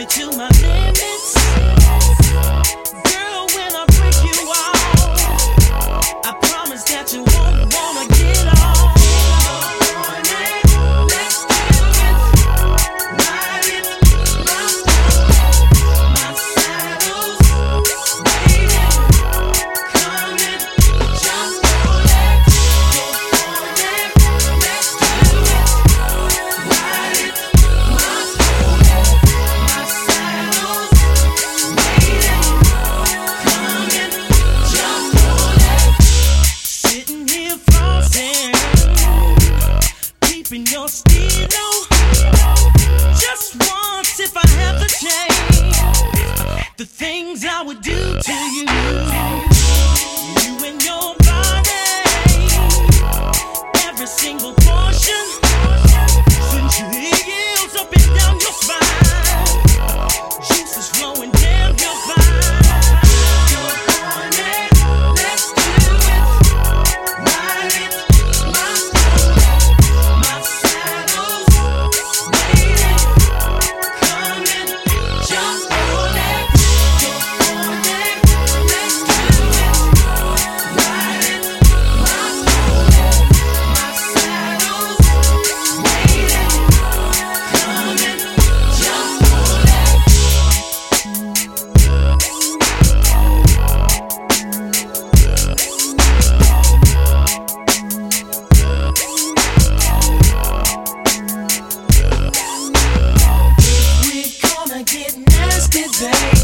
to my limits. Girl, when I break you off, I promise that you won't wanna get off. Let's do it, ride it, my soul, my saddle's waiting, coming, just go let go for that. Let's do it, ride it, my soul, my saddle's waiting, coming, just go let. Sitting here flossing, keeping your stilo. Just once, if I have the chance, the things I would do to you. You and your body, every single portion, sensually yields up and down your spine. Juices flowing down your spine. You're on it, let's do it, ride it, my soul, my saddle's waiting, coming, just go let go for that. Let's do it, ride it, my soul, my saddle's waiting, coming, just go let. We're gonna get nasty, babe.